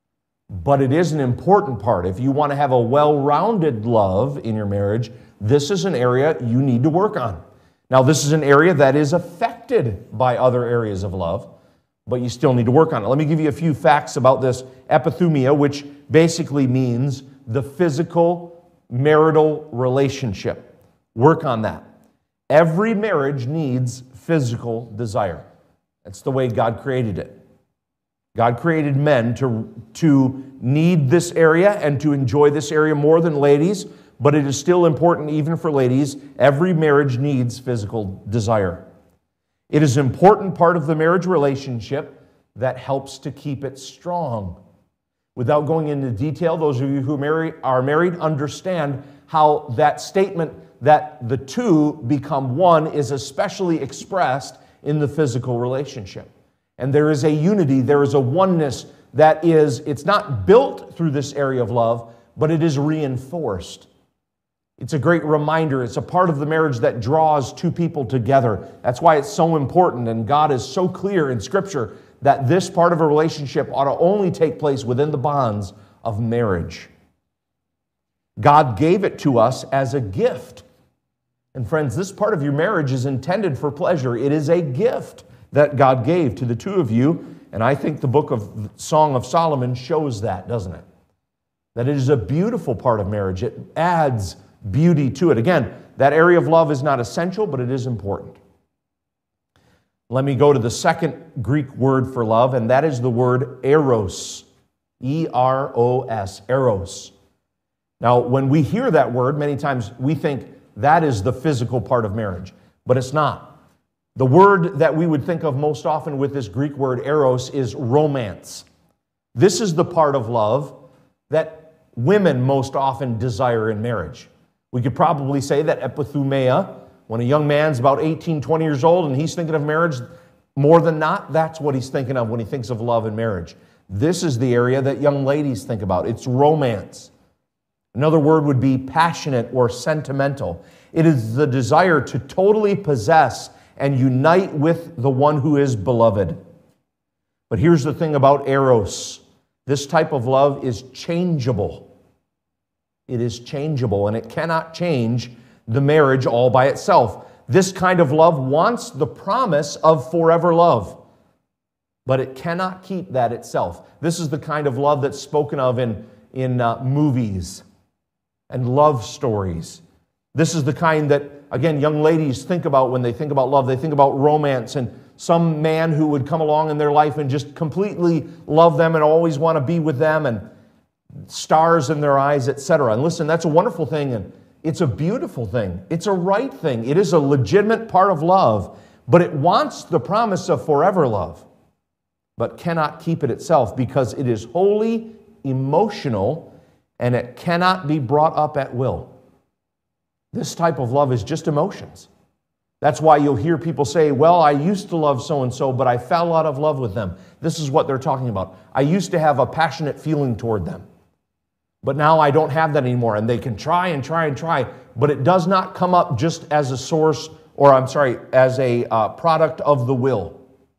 [SPEAKER 1] but it is an important part. If you want to have a well-rounded love in your marriage, this is an area you need to work on. Now, this is an area that is affected by other areas of love, but you still need to work on it. Let me give you a few facts about this epithumia, which basically means the physical marital relationship. Work on that. Every marriage needs physical desire. That's the way God created it. God created men to need this area and to enjoy this area more than ladies, but it is still important even for ladies. Every marriage needs physical desire. It is an important part of the marriage relationship that helps to keep it strong. Without going into detail, those of you who are married understand how that statement that the two become one is especially expressed in the physical relationship. And there is a unity, there is a oneness that is, it's not built through this area of love, but it is reinforced. It's a great reminder. It's a part of the marriage that draws 2 people together. That's why it's so important, and God is so clear in Scripture that this part of a relationship ought to only take place within the bonds of marriage. God gave it to us as a gift. And friends, this part of your marriage is intended for pleasure. It is a gift that God gave to the 2 of you. And I think the book of Song of Solomon shows that, doesn't it? That it is a beautiful part of marriage. It adds beauty to it. Again, that area of love is not essential, but it is important. Let me go to the second Greek word for love, and that is the word eros. E-R-O-S, eros. Now, when we hear that word, many times we think that is the physical part of marriage, but it's not. The word that we would think of most often with this Greek word eros is romance. This is the part of love that women most often desire in marriage. We could probably say that epithumia, when a young man's about 18, 20 years old and he's thinking of marriage, more than not, that's what he's thinking of when he thinks of love and marriage. This is the area that young ladies think about. It's romance. Another word would be passionate or sentimental. It is the desire to totally possess and unite with the one who is beloved. But here's the thing about eros. This type of love is changeable. It is changeable, and it cannot change the marriage all by itself. This kind of love wants the promise of forever love, but it cannot keep that itself. This is the kind of love that's spoken of in movies and love stories. This is the kind that, again, young ladies think about when they think about love. They think about romance and some man who would come along in their life and just completely love them and always want to be with them, and stars in their eyes, etc. And listen, that's a wonderful thing, and it's a beautiful thing. It's a right thing. It is a legitimate part of love, but it wants the promise of forever love, but cannot keep it itself because it is wholly emotional and it cannot be brought up at will. This type of love is just emotions. That's why you'll hear people say, well, I used to love so-and-so, but I fell out of love with them. This is what they're talking about. I used to have a passionate feeling toward them, but now I don't have that anymore. And they can try and try and try, but it does not come up just as a source, as a product of the will.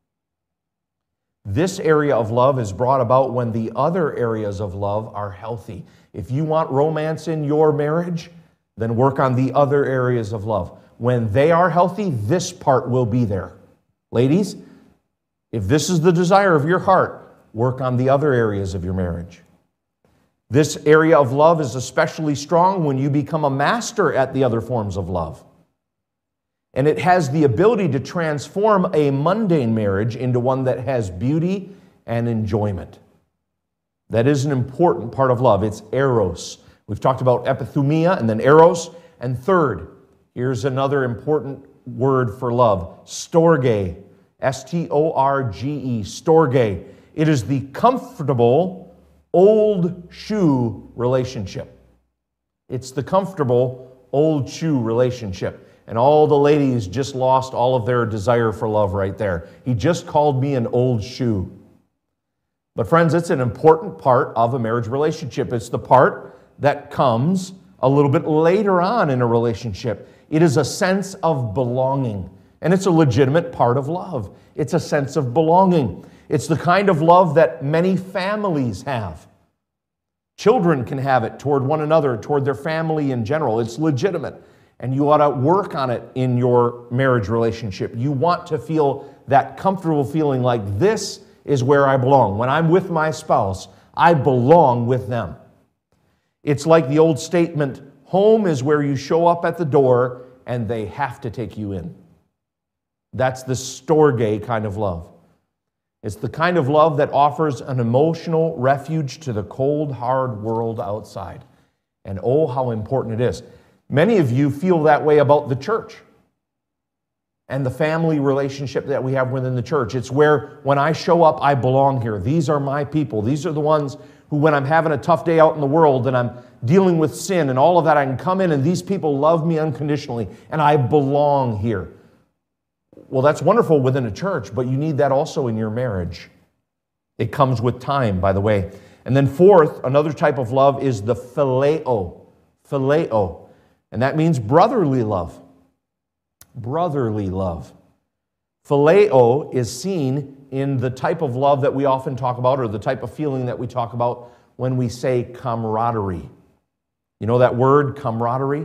[SPEAKER 1] This area of love is brought about when the other areas of love are healthy. If you want romance in your marriage, then work on the other areas of love. When they are healthy, this part will be there. Ladies, if this is the desire of your heart, work on the other areas of your marriage. This area of love is especially strong when you become a master at the other forms of love. And it has the ability to transform a mundane marriage into one that has beauty and enjoyment. That is an important part of love. It's eros. We've talked about epithumia and then eros. And third, here's another important word for love, storge, S-T-O-R-G-E, storge. It is the comfortable old shoe relationship. It's the comfortable old shoe relationship. And all the ladies just lost all of their desire for love right there. He just called me an old shoe. But friends, it's an important part of a marriage relationship. It's the part that comes a little bit later on in a relationship. It is a sense of belonging, and it's a legitimate part of love. It's a sense of belonging. It's the kind of love that many families have. Children can have it toward one another, toward their family in general. It's legitimate, and you ought to work on it in your marriage relationship. You want to feel that comfortable feeling like this is where I belong. When I'm with my spouse, I belong with them. It's like the old statement, home is where you show up at the door and they have to take you in. That's the storge kind of love. It's the kind of love that offers an emotional refuge to the cold, hard world outside. And oh, how important it is. Many of you feel that way about the church and the family relationship that we have within the church. It's where when I show up, I belong here. These are my people. These are the ones who, when I'm having a tough day out in the world and I'm dealing with sin and all of that, I can come in and these people love me unconditionally and I belong here. Well, that's wonderful within a church, but you need that also in your marriage. It comes with time, by the way. And then fourth, another type of love is the phileo. Phileo. And that means brotherly love. Brotherly love. Phileo is seen in the type of love that we often talk about, or the type of feeling that we talk about when we say camaraderie. You know that word, camaraderie?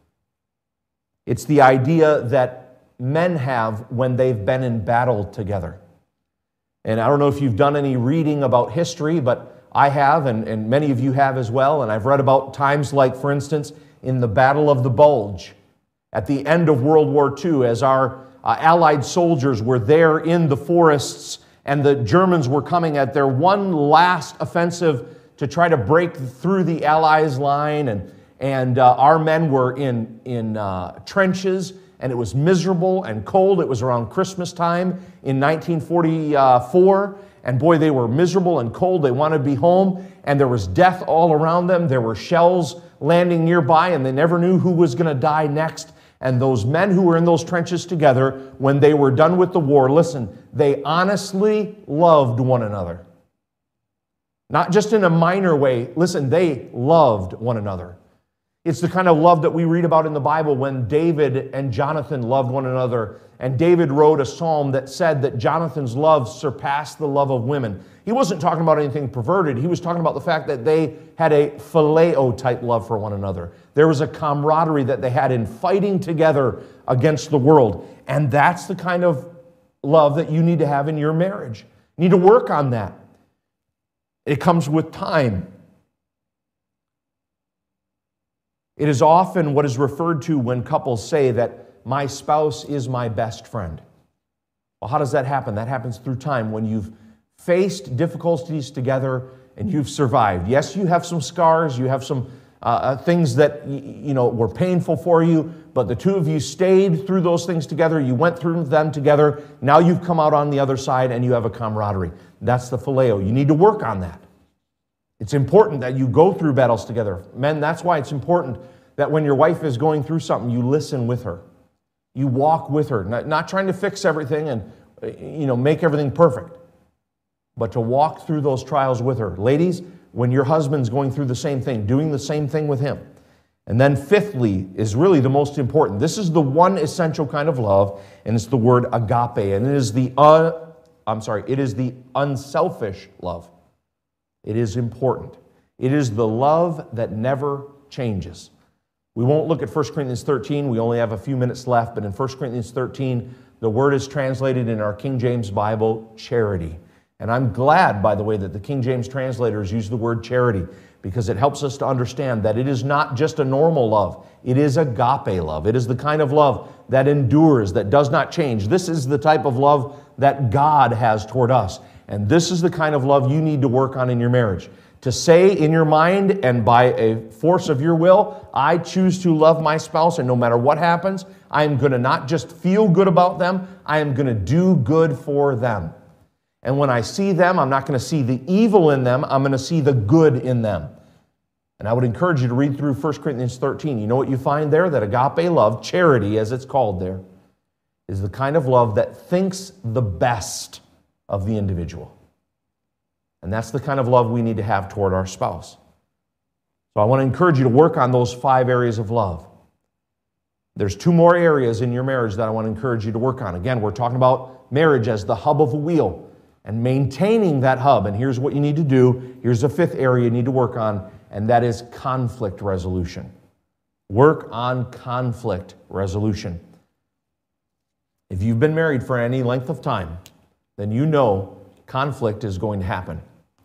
[SPEAKER 1] It's the idea that men have when they've been in battle together. And I don't know if you've done any reading about history, but I have, and many of you have as well. And I've read about times like, for instance, in the Battle of the Bulge, at the end of World War II, as our Allied soldiers were there in the forests and the Germans were coming at their one last offensive to try to break through the Allies' line, and our men were in trenches and it was miserable and cold. It was around Christmas time in 1944, and boy, they were miserable and cold. They wanted to be home, and there was death all around them. There were shells landing nearby, and they never knew who was going to die next. And those men who were in those trenches together, when they were done with the war, listen, they honestly loved one another. Not just in a minor way. Listen, they loved one another. It's the kind of love that we read about in the Bible when David and Jonathan loved one another. And David wrote a psalm that said that Jonathan's love surpassed the love of women. He wasn't talking about anything perverted. He was talking about the fact that they had a phileo type love for one another. There was a camaraderie that they had in fighting together against the world. And that's the kind of love that you need to have in your marriage. You need to work on that. It comes with time. It is often what is referred to when couples say that my spouse is my best friend. Well, how does that happen? That happens through time when you've faced difficulties together and you've survived. Yes, you have some scars, you have some things that were painful for you, but the two of you stayed through those things together. You went through them together. Now you've come out on the other side and you have a camaraderie. That's the phileo. You need to work on that. It's important that you go through battles together. Men, that's why it's important that when your wife is going through something, you listen with her. You walk with her, not trying to fix everything and make everything perfect, but to walk through those trials with her. Ladies, when your husband's going through the same thing, doing the same thing with him. And then fifthly is really the most important. This is the one essential kind of love, and it's the word agape, and it is the unselfish love. It is important. It is the love that never changes. We won't look at 1 Corinthians 13. We only have a few minutes left, but in 1 Corinthians 13, the word is translated in our King James Bible, charity. And I'm glad, by the way, that the King James translators use the word charity because it helps us to understand that it is not just a normal love. It is agape love. It is the kind of love that endures, that does not change. This is the type of love that God has toward us. And this is the kind of love you need to work on in your marriage. To say in your mind and by a force of your will, I choose to love my spouse, and no matter what happens, I am going to not just feel good about them, I am going to do good for them. And when I see them, I'm not going to see the evil in them, I'm going to see the good in them. And I would encourage you to read through 1 Corinthians 13. You know what you find there? That agape love, charity as it's called there, is the kind of love that thinks the best of the individual. And that's the kind of love we need to have toward our spouse. So I want to encourage you to work on those 5 areas of love. There's 2 more areas in your marriage that I want to encourage you to work on. Again, we're talking about marriage as the hub of a wheel and maintaining that hub. And here's what you need to do. Here's the 5th area you need to work on, and that is conflict resolution. Work on conflict resolution. If you've been married for any length of time, then you know conflict is going to happen.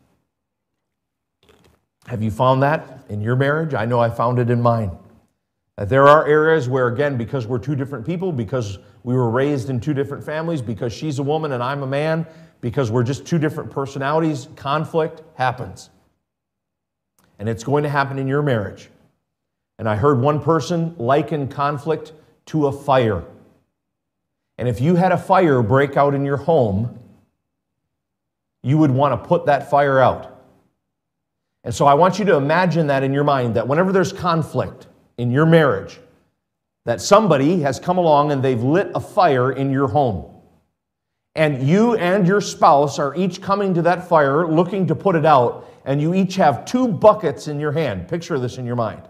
[SPEAKER 1] Have you found that in your marriage? I know I found it in mine. That there are areas where, again, because we're 2 different people, because we were raised in 2 different families, because she's a woman and I'm a man, because we're just 2 different personalities, conflict happens. And it's going to happen in your marriage. And I heard one person liken conflict to a fire. And if you had a fire break out in your home, you would want to put that fire out. And so I want you to imagine that in your mind, that whenever there's conflict in your marriage, that somebody has come along and they've lit a fire in your home. And you and your spouse are each coming to that fire looking to put it out, and you each have 2 buckets in your hand. Picture this in your mind.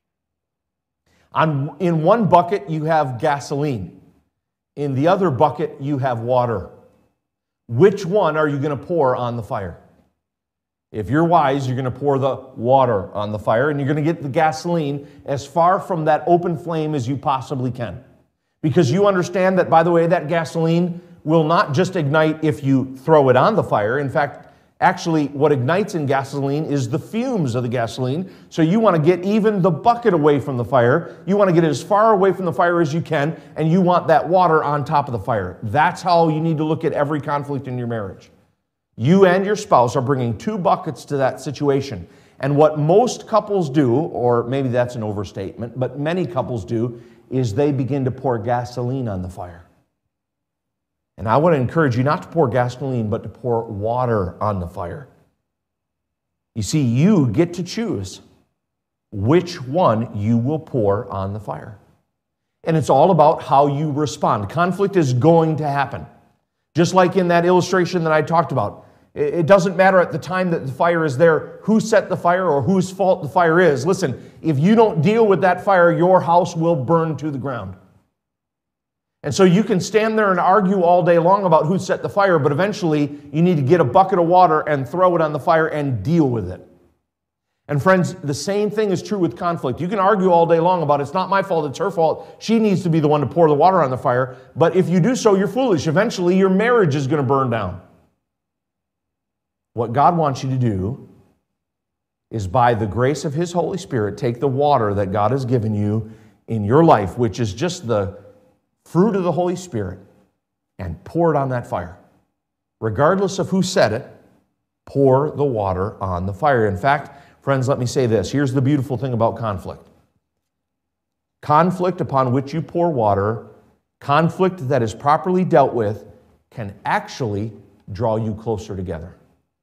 [SPEAKER 1] In one bucket, you have gasoline. In the other bucket, you have water. Which one are you going to pour on the fire? If you're wise, you're going to pour the water on the fire, and you're going to get the gasoline as far from that open flame as you possibly can. Because you understand that, by the way, that gasoline will not just ignite if you throw it on the fire. In fact, actually, what ignites in gasoline is the fumes of the gasoline. So you want to get even the bucket away from the fire. You want to get it as far away from the fire as you can, and you want that water on top of the fire. That's how you need to look at every conflict in your marriage. You and your spouse are bringing 2 buckets to that situation. And what most couples do, or maybe that's an overstatement, but many couples do, is they begin to pour gasoline on the fire. And I want to encourage you not to pour gasoline, but to pour water on the fire. You see, you get to choose which one you will pour on the fire. And it's all about how you respond. Conflict is going to happen. Just like in that illustration that I talked about. It doesn't matter at the time that the fire is there who set the fire or whose fault the fire is. Listen, if you don't deal with that fire, your house will burn to the ground. And so you can stand there and argue all day long about who set the fire, but eventually you need to get a bucket of water and throw it on the fire and deal with it. And friends, the same thing is true with conflict. You can argue all day long about it's not my fault, it's her fault. She needs to be the one to pour the water on the fire. But if you do so, you're foolish. Eventually, your marriage is going to burn down. What God wants you to do is, by the grace of His Holy Spirit, take the water that God has given you in your life, which is just the fruit of the Holy Spirit, and pour it on that fire. Regardless of who said it, pour the water on the fire. In fact, friends, let me say this. Here's the beautiful thing about conflict. Conflict upon which you pour water, conflict that is properly dealt with, can actually draw you closer together.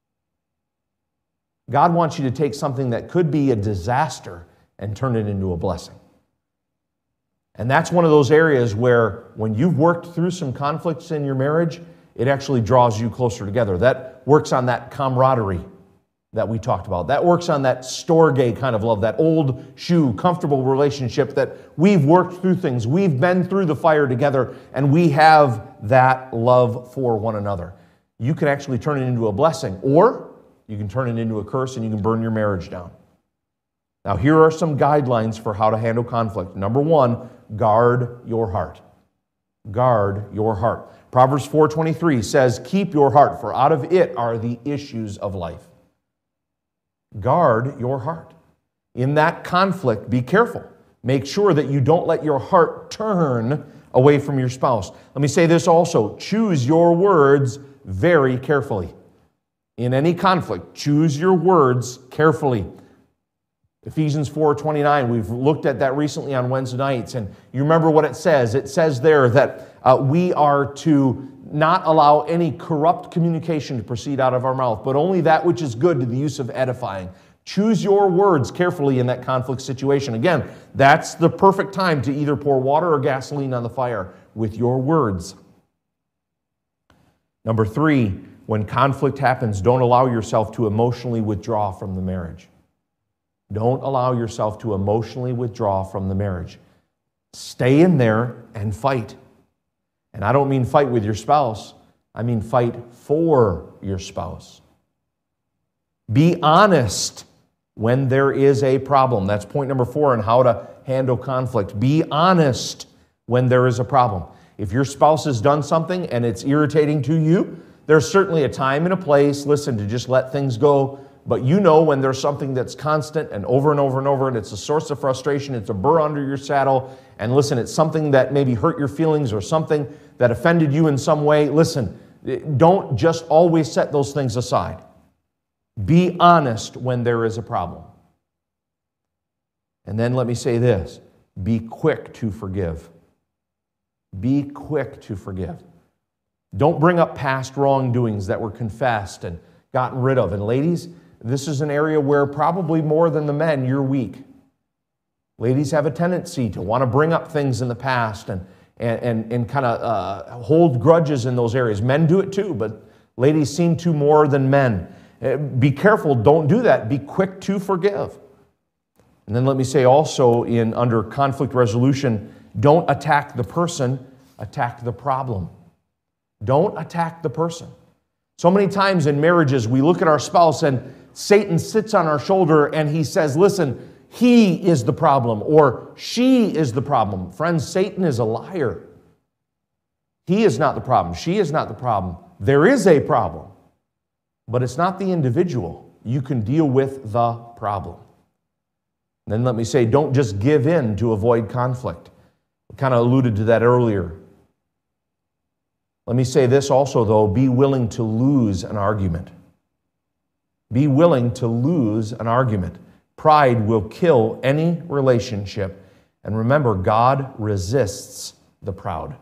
[SPEAKER 1] God wants you to take something that could be a disaster and turn it into a blessing. And that's one of those areas where when you've worked through some conflicts in your marriage, it actually draws you closer together. That works on that camaraderie that we talked about. That works on that storge kind of love, that old shoe, comfortable relationship that we've worked through things. We've been through the fire together, and we have that love for one another. You can actually turn it into a blessing, or you can turn it into a curse and you can burn your marriage down. Now, here are some guidelines for how to handle conflict. Number one, guard your heart. Guard your heart. Proverbs 4:23 says, "Keep your heart, for out of it are the issues of life." Guard your heart. In that conflict, be careful. Make sure that you don't let your heart turn away from your spouse. Let me say this also. Choose your words very carefully. In any conflict, choose your words carefully. Ephesians 4:29, we've looked at that recently on Wednesday nights, and you remember what it says. It says there that we are to not allow any corrupt communication to proceed out of our mouth, but only that which is good to the use of edifying. Choose your words carefully in that conflict situation. Again, that's the perfect time to either pour water or gasoline on the fire with your words. Number three, when conflict happens, don't allow yourself to emotionally withdraw from the marriage. Don't allow yourself to emotionally withdraw from the marriage. Stay in there and fight. And I don't mean fight with your spouse. I mean fight for your spouse. Be honest when there is a problem. That's point number 4 on how to handle conflict. Be honest when there is a problem. If your spouse has done something and it's irritating to you, there's certainly a time and a place, listen, to just let things go. But you know when there's something that's constant and over and over and over, and it's a source of frustration, it's a burr under your saddle, and listen, it's something that maybe hurt your feelings or something that offended you in some way. Listen, don't just always set those things aside. Be honest when there is a problem. And then let me say this, be quick to forgive. Be quick to forgive. Don't bring up past wrongdoings that were confessed and gotten rid of. And ladies, this is an area where probably more than the men, you're weak. Ladies have a tendency to want to bring up things in the past and kind of hold grudges in those areas. Men do it too, but ladies seem to more than men. Be careful, don't do that. Be quick to forgive. And then let me say also under conflict resolution, don't attack the person, attack the problem. Don't attack the person. So many times in marriages, we look at our spouse and Satan sits on our shoulder and he says, listen, he is the problem or she is the problem. Friends, Satan is a liar. He is not the problem. She is not the problem. There is a problem, but it's not the individual. You can deal with the problem. And then let me say, don't just give in to avoid conflict. I kind of alluded to that earlier. Let me say this also, though, be willing to lose an argument. Be willing to lose an argument. Pride will kill any relationship, And remember, God resists the proud.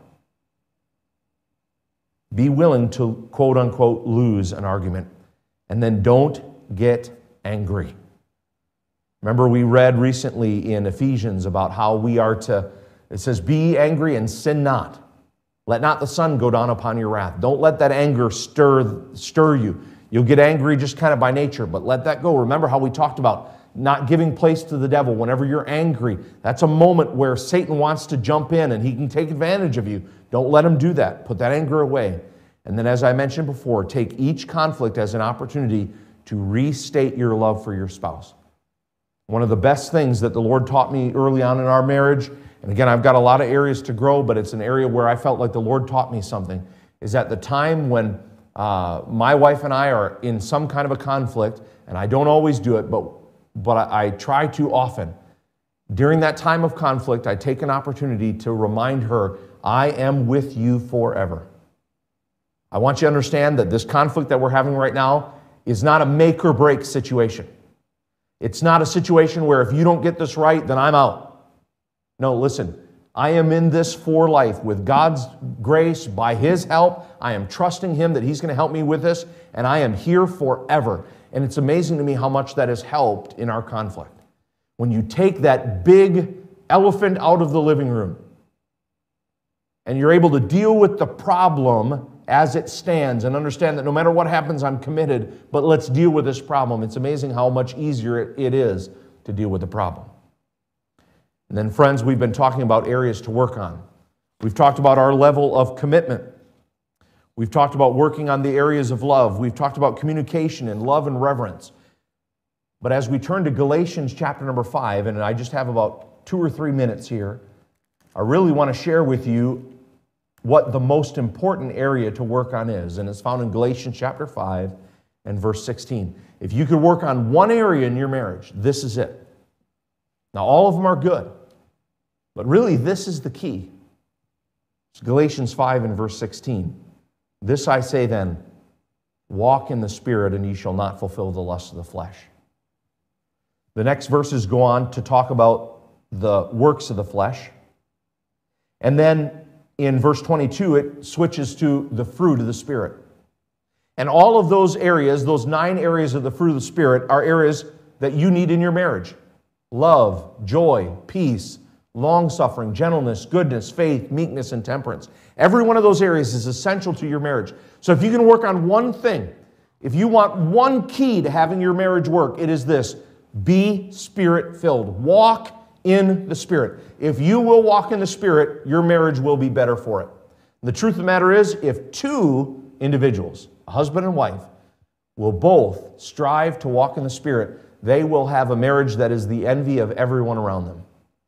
[SPEAKER 1] Be willing to, quote unquote, lose an argument. And then don't get angry. Remember, we read recently in Ephesians about how we are to, it says, be angry and sin not. Let not the sun go down upon your wrath. Don't let that anger stir you. You'll get angry just kind of by nature, but let that go. Remember how we talked about not giving place to the devil whenever you're angry. That's a moment where Satan wants to jump in and he can take advantage of you. Don't let him do that. Put that anger away. And then, as I mentioned before, take each conflict as an opportunity to restate your love for your spouse. One of the best things that the Lord taught me early on in our marriage, and again, I've got a lot of areas to grow, but it's an area where I felt like the Lord taught me something, is at the time when my wife and I are in some kind of a conflict, and I don't always do it, but I try to often. During that time of conflict, I take an opportunity to remind her, I am with you forever. I want you to understand that this conflict that we're having right now is not a make or break situation. It's not a situation where if you don't get this right, then I'm out. No, listen, I am in this for life with God's grace, by His help. I am trusting Him that He's going to help me with this, and I am here forever. And it's amazing to me how much that has helped in our conflict. When you take that big elephant out of the living room and you're able to deal with the problem as it stands and understand that no matter what happens, I'm committed, but let's deal with this problem. It's amazing how much easier it is to deal with the problem. And then, friends, we've been talking about areas to work on. We've talked about our level of commitment. We've talked about working on the areas of love. We've talked about communication and love and reverence. But as we turn to Galatians chapter number 5, and I just have about 2 or 3 minutes here, I really want to share with you what the most important area to work on is, and it's found in Galatians chapter 5 and verse 16. If you could work on one area in your marriage, this is it. Now, all of them are good, but really this is the key. It's Galatians 5 and verse 16. This I say then, walk in the Spirit, and ye shall not fulfill the lust of the flesh. The next verses go on to talk about the works of the flesh, and then in verse 22, it switches to the fruit of the Spirit. And all of those areas, those 9 areas of the fruit of the Spirit, are areas that you need in your marriage. Love, joy, peace, long-suffering, gentleness, goodness, faith, meekness, and temperance. Every one of those areas is essential to your marriage. So if you can work on one thing, if you want one key to having your marriage work, it is this: be Spirit-filled. Walk in the Spirit. If you will walk in the Spirit, your marriage will be better for it. The truth of the matter is, if 2 individuals, a husband and wife, will both strive to walk in the Spirit, they will have a marriage that is the envy of everyone around them.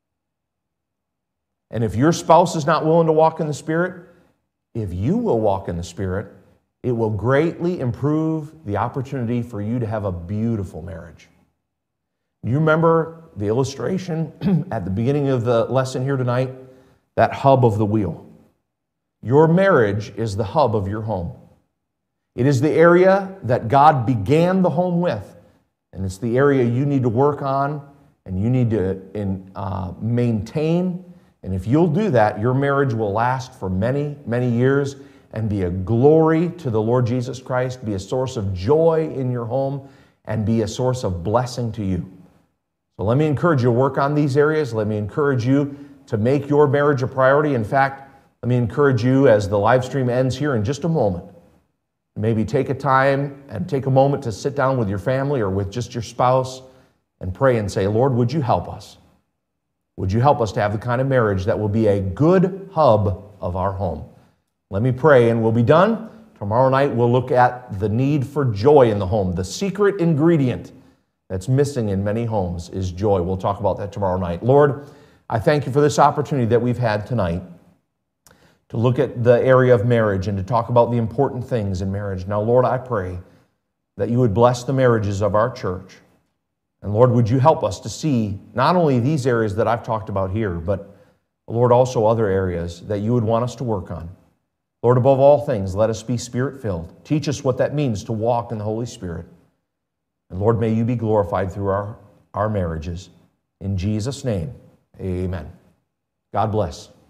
[SPEAKER 1] And if your spouse is not willing to walk in the Spirit, if you will walk in the Spirit, it will greatly improve the opportunity for you to have a beautiful marriage. You remember the illustration at the beginning of the lesson here tonight? That hub of the wheel. Your marriage is the hub of your home. It is the area that God began the home with, and it's the area you need to work on and you need to maintain. And if you'll do that, your marriage will last for many, many years and be a glory to the Lord Jesus Christ, be a source of joy in your home, and be a source of blessing to you. So let me encourage you to work on these areas. Let me encourage you to make your marriage a priority. In fact, let me encourage you, as the live stream ends here in just a moment, maybe take a time and take a moment to sit down with your family or with just your spouse and pray and say, Lord, would you help us? Would you help us to have the kind of marriage that will be a good hub of our home? Let me pray and we'll be done. Tomorrow night we'll look at the need for joy in the home. The secret ingredient that's missing in many homes is joy. We'll talk about that tomorrow night. Lord, I thank you for this opportunity that we've had tonight to look at the area of marriage and to talk about the important things in marriage. Now, Lord, I pray that you would bless the marriages of our church. And Lord, would you help us to see not only these areas that I've talked about here, but Lord, also other areas that you would want us to work on. Lord, above all things, let us be Spirit-filled. Teach us what that means to walk in the Holy Spirit. And Lord, may you be glorified through our marriages. In Jesus' name, amen. God bless.